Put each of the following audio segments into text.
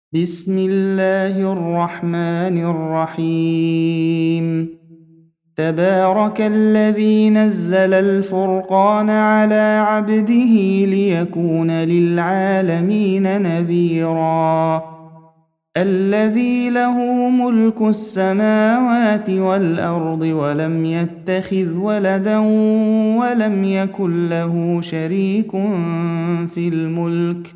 بسم الله الرحمن الرحيم. تبارك الذي نزل الفرقان على عبده ليكون للعالمين نذيرا. الذي له ملك السماوات والأرض ولم يتخذ ولدا ولم يكن له شريك في الملك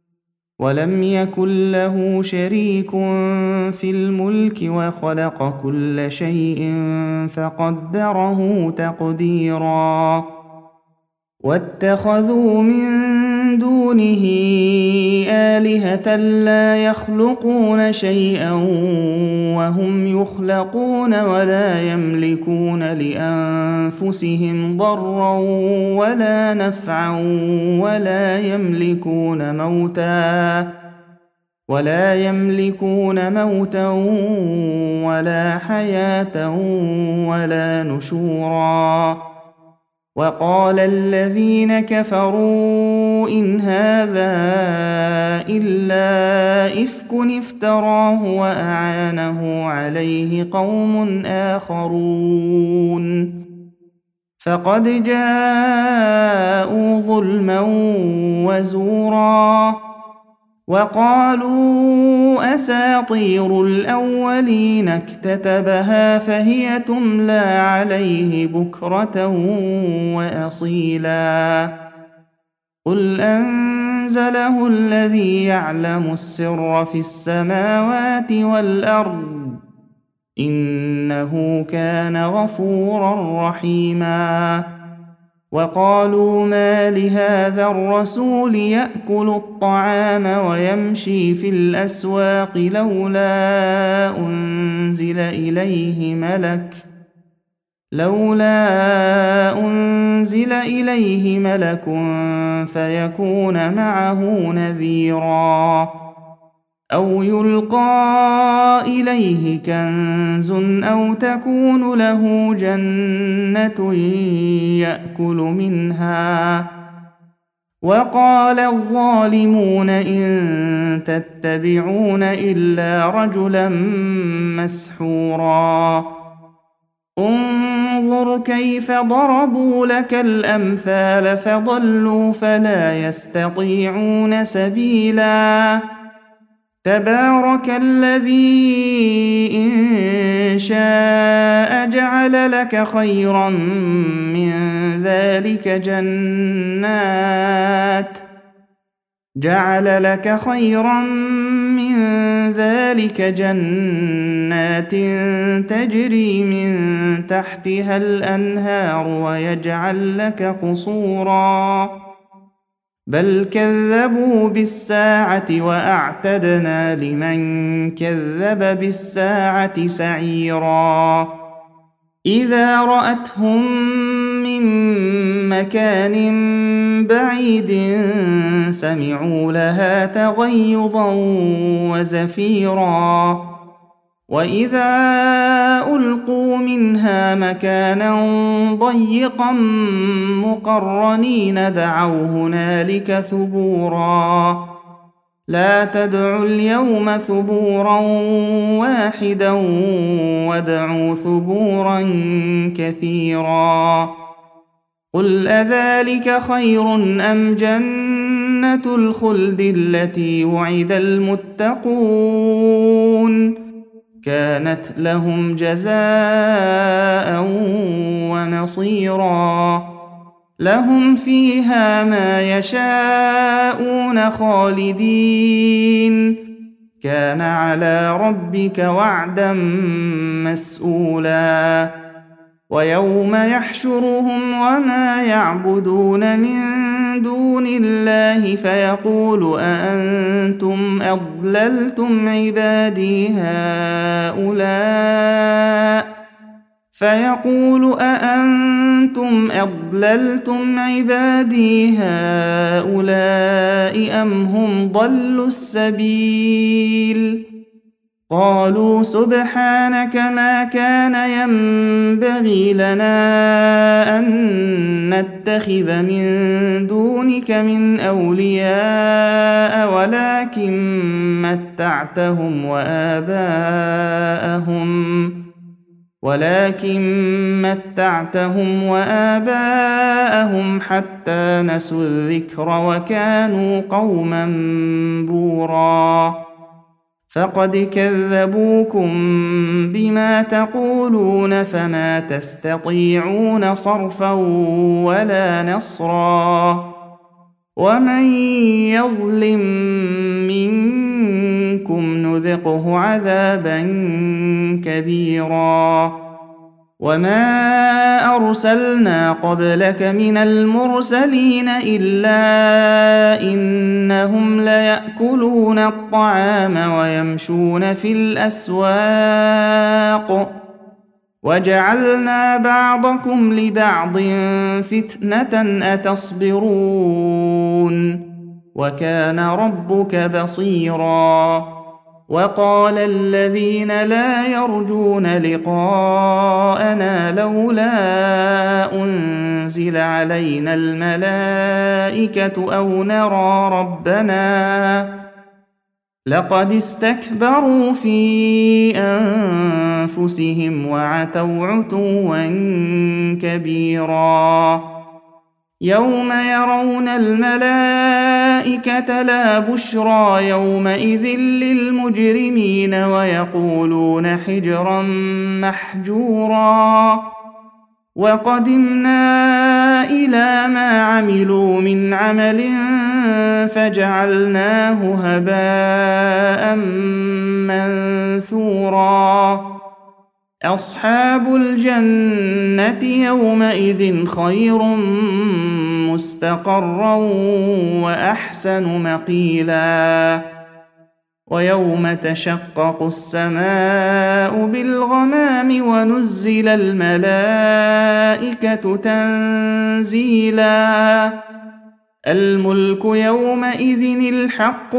وخلق كل شيء فقدره تقديرا. واتخذوا من دونه آلهة لا يخلقون شيئا وهم يخلقون ولا يملكون لأنفسهم ضرا ولا نفعا ولا يملكون موتا ولا حياة ولا نشورا. وقال الذين كفروا إن هذا إلا إفك افتراه وأعانه عليه قوم آخرون فقد جاءوا ظلما وزورا. وقالوا أساطير الأولين اكتتبها فهي تملى عليه بكرة وأصيلا. قل أنزله الذي يعلم السر في السماوات والأرض إنه كان غفورا رحيما. وقالوا ما لهذا الرسول يأكل الطعام ويمشي في الأسواق لولا أنزل إليه ملك فيكون معه نذيرا أو يلقى إليه كنز أو تكون له جنة يأكل منها. وقال الظالمون إن تتبعون إلا رجلا مسحورا. انظر كيف ضربوا لك الأمثال فضلوا فلا يستطيعون سبيلا. تبارك الذي إن شاء جعل لك خيرا من ذلك جنات تجري من تحتها الأنهار ويجعل لك قصورا بل كذبوا بالساعة وأعتدنا لمن كذب بالساعة سعيرا. إذا رأتهم من مكان بعيد سمعوا لها تغيظا وزفيرا. وإذا ألقوا منها مكانا ضيقا مقرنين دعوا هنالك ثبورا. لا تدعوا اليوم ثبورا واحدا وادعوا ثبورا كثيرا. قل أذلك خير أم جنة الخلد التي وعد المتقون كانت لهم جزاء ومصيرا. لهم فيها ما يشاءون خالدين كان على ربك وعدا مسئولا. ويوم يحشرهم وما يعبدون من دون الله فيقول أأنتم أضللتم عبادي هؤلاء أم هم ضلوا السبيل. قالوا سبحانك ما كان ينبغي لنا أن نتخذ من دونك من أولياء ولكن متعتهم وآباءهم حتى نسوا الذكر وكانوا قوما بورا فقد كذبوكم بما تقولون فما تستطيعون صرفا ولا نصرا ومن يظلم منكم نذقه عذابا كبيرا وما أرسلنا قبلك من المرسلين إلا إنهم ليأكلون الطعام ويمشون في الأسواق وجعلنا بعضكم لبعض فتنة أتصبرون وكان ربك بصيرا وقال الذين لا يرجون لقاءنا لولا أنزل علينا الملائكة أو نرى ربنا لقد استكبروا في أنفسهم وعتوا عتوا كبيرا يوم يرون الملائكة لا بشرى يومئذ للمجرمين ويقولون حجرا محجورا وقدمنا إلى ما عملوا من عمل فجعلناه هباء منثورا أصحاب الجنة يومئذ خير مستقرا وأحسن مقيلا ويوم تشقق السماء بالغمام ونزل الملائكة تنزيلا الملك يومئذ الحق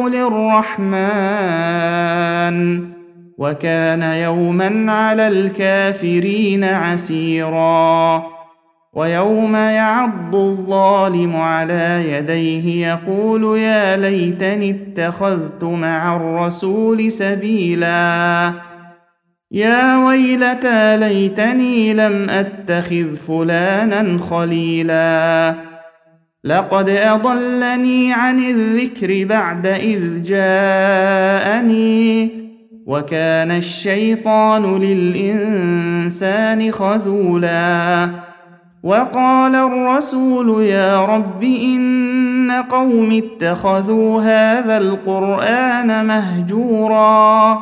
للرحمن وكان يوما على الكافرين عسيرا ويوم يعض الظالم على يديه يقول يا ليتني اتخذت مع الرسول سبيلا يا ويلتى ليتني لم أتخذ فلانا خليلا لقد أضلني عن الذكر بعد إذ جاءني وكان الشيطان للإنسان خذولا وقال الرسول يا رب إن قوم اتخذوا هذا القرآن مهجورا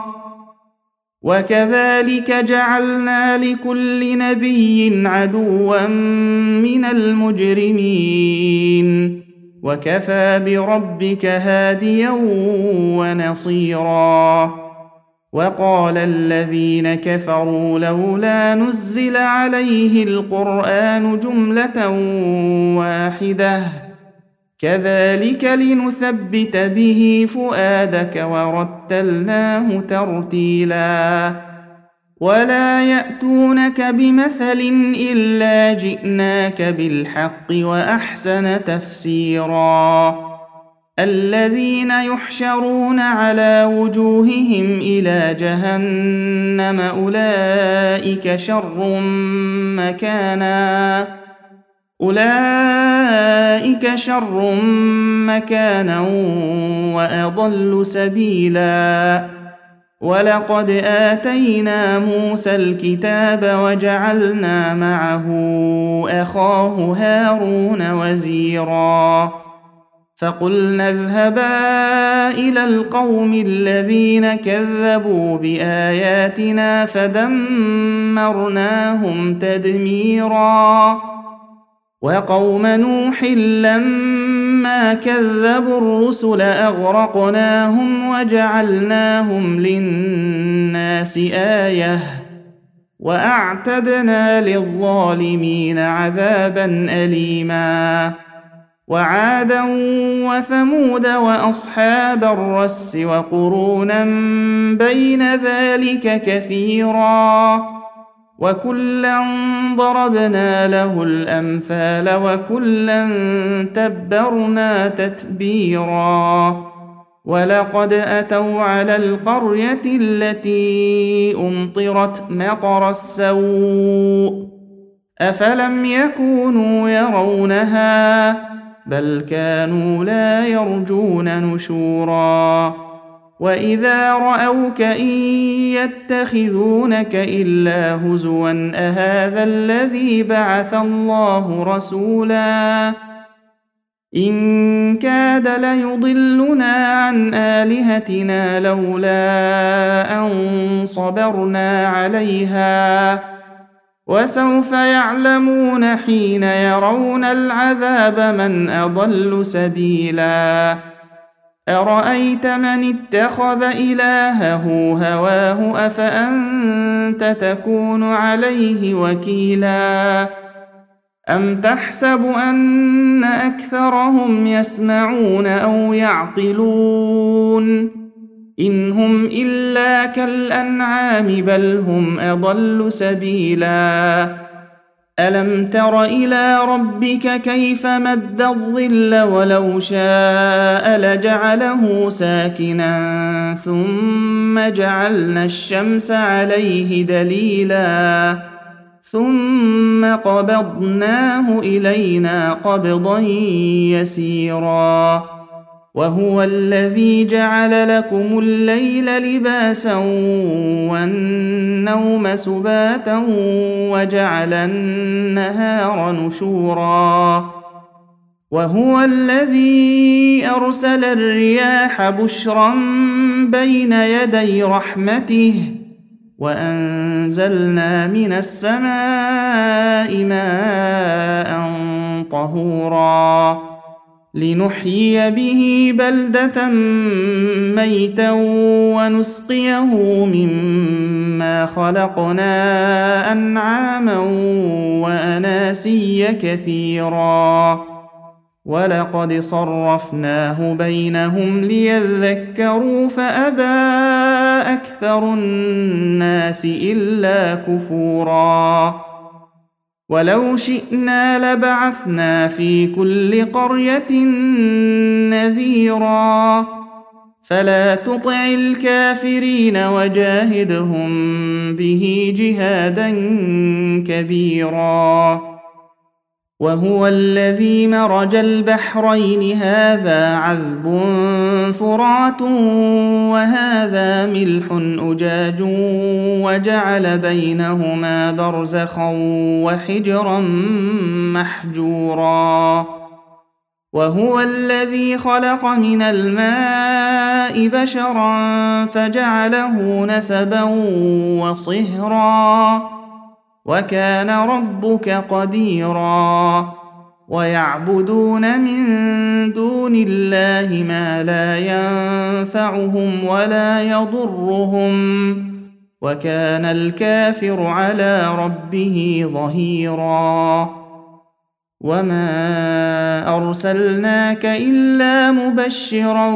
وكذلك جعلنا لكل نبي عدوا من المجرمين وكفى بربك هاديا ونصيرا وقال الذين كفروا لولا نزل عليه القرآن جملة واحدة كذلك لنثبت به فؤادك ورتلناه ترتيلا ولا يأتونك بمثل إلا جئناك بالحق وأحسن تفسيرا الذين يحشرون على وجوههم إلى جهنم أولئك شر مكانا وأضل سبيلا ولقد آتينا موسى الكتاب وجعلنا معه أخاه هارون وزيرا فقلنا اذهبا إلى القوم الذين كذبوا بآياتنا فدمرناهم تدميرا وقوم نوح لما كذبوا الرسل أغرقناهم وجعلناهم للناس آية وأعتدنا للظالمين عذابا أليما وعادا وثمود وأصحاب الرس وقرونا بين ذلك كثيرا وكلا ضربنا له الأمثال وكلا تبرنا تتبيرا ولقد أتوا على القرية التي أمطرت مطر السوء أفلم يكونوا يرونها بل كانوا لا يرجون نشورا وإذا رأوك إن يتخذونك إلا هزوا أهذا الذي بعث الله رسولا إن كاد ليضلنا عن آلهتنا لولا أن صبرنا عليها وسوف يعلمون حين يرون العذاب من أضل سبيلا أرأيت من اتخذ إلهه هواه أفأنت تكون عليه وكيلا أم تحسب أن أكثرهم يسمعون أو يعقلون إن هم إلا كالأنعام بل هم أضل سبيلا ألم تر إلى ربك كيف مد الظل ولو شاء لجعله ساكنا ثم جعلنا الشمس عليه دليلا ثم قبضناه إلينا قبضا يسيرا وهو الذي جعل لكم الليل لباسا والنوم سباتا وجعل النهار نشورا وهو الذي أرسل الرياح بشرا بين يدي رحمته وأنزلنا من السماء ماء طهورا لنحيي به بلدة ميتا ونسقيه مما خلقنا أنعاما وأناسيا كثيرا ولقد صرفناه بينهم ليذكروا فأبى أكثر الناس إلا كفورا ولو شئنا لبعثنا في كل قرية نذيرا فلا تطع الكافرين وجاهدهم به جهادا كبيرا وهو الذي مرج البحرين هذا عذب فرات وهذا ملح أجاج وجعل بينهما برزخا وحجرا محجورا وهو الذي خلق من الماء بشرا فجعله نسبا وصهرا وكان ربك قديرا ويعبدون من دون الله ما لا ينفعهم ولا يضرهم وكان الكافر على ربه ظهيرا وما أرسلناك إلا مبشرا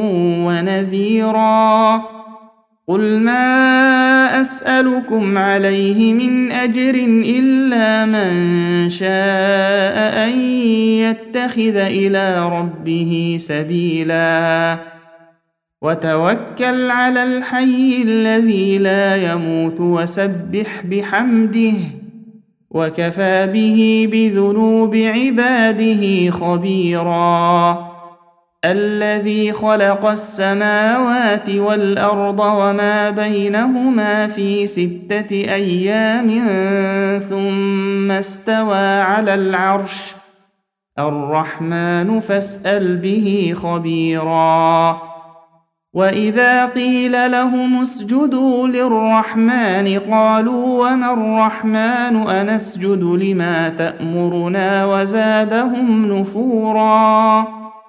ونذيرا قل ما أسألكم عليه من أجر إلا من شاء أن يتخذ إلى ربه سبيلا وتوكل على الحي الذي لا يموت وسبح بحمده وكفى به بذنوب عباده خبيرا الذي خلق السماوات والأرض وما بينهما في 6 أيام ثم استوى على العرش الرحمن فاسأل به خبيرا وإذا قيل لهم اسجدوا للرحمن قالوا وما الرحمن أنسجد لما تأمرنا وزادهم نفورا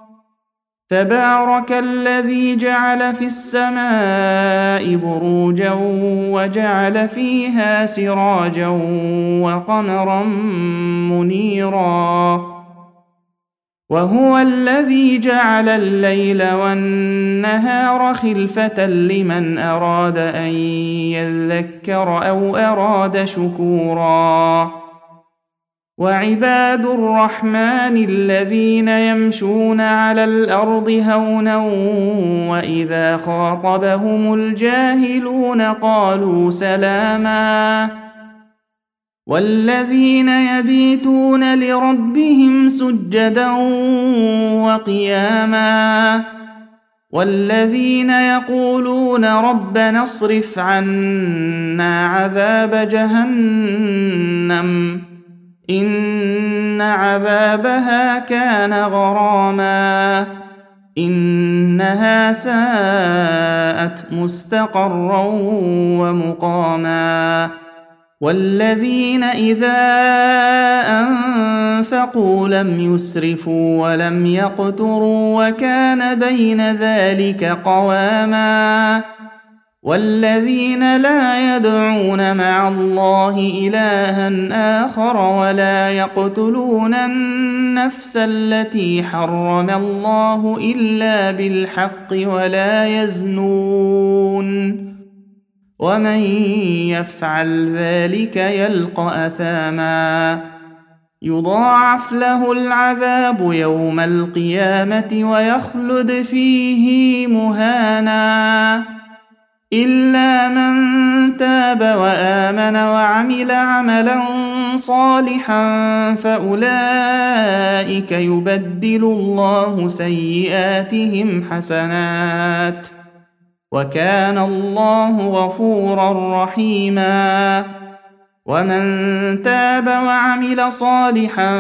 تبارك الذي جعل في السماء بروجا وجعل فيها سراجا وقمرا منيرا وهو الذي جعل الليل والنهار خلفة لمن أراد أن يذكر أو أراد شكورا وعباد الرحمن الذين يمشون على الأرض هونا وإذا خاطبهم الجاهلون قالوا سلاما والذين يبيتون لربهم سجدا وقياما والذين يقولون ربنا اصرف عنا عذاب جهنم إن عذابها كان غراما إنها ساءت مستقرا ومقاما والذين إذا أنفقوا لم يسرفوا ولم يقتروا وكان بين ذلك قواما والذين لا يدعون مع الله إلها آخر ولا يقتلون النفس التي حرم الله إلا بالحق ولا يزنون ومن يفعل ذلك يلقى أثاما يضاعف له العذاب يوم القيامة ويخلد فيه مهانا إلا من تاب وآمن وعمل عملا صالحا فأولئك يبدل الله سيئاتهم حسنات وكان الله غفورا رحيما ومن تاب وعمل صالحا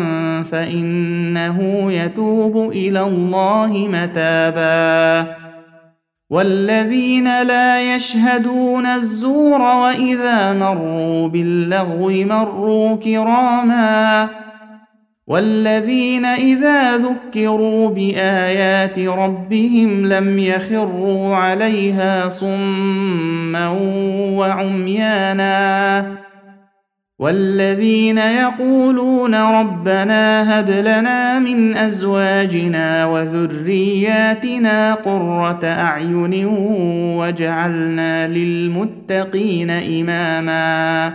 فإنه يتوب إلى الله متابا والذين لا يشهدون الزور وإذا مروا باللغو مروا كراما والذين إذا ذكروا بآيات ربهم لم يخروا عليها صما وعميانا والذين يقولون ربنا هب لنا من أزواجنا وذرياتنا قرة أعين واجعلنا للمتقين إماما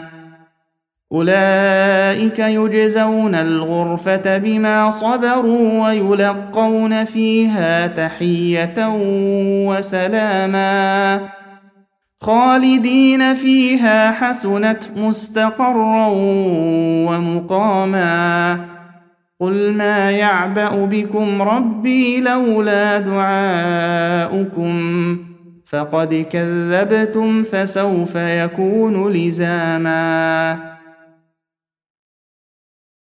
أولئك يجزون الغرفة بما صبروا ويلقون فيها تحية وسلاما خالدين فيها حسنت مستقرا ومقاما قل ما يعبأ بكم ربي لولا دعاؤكم فقد كذبتم فسوف يكون لزاما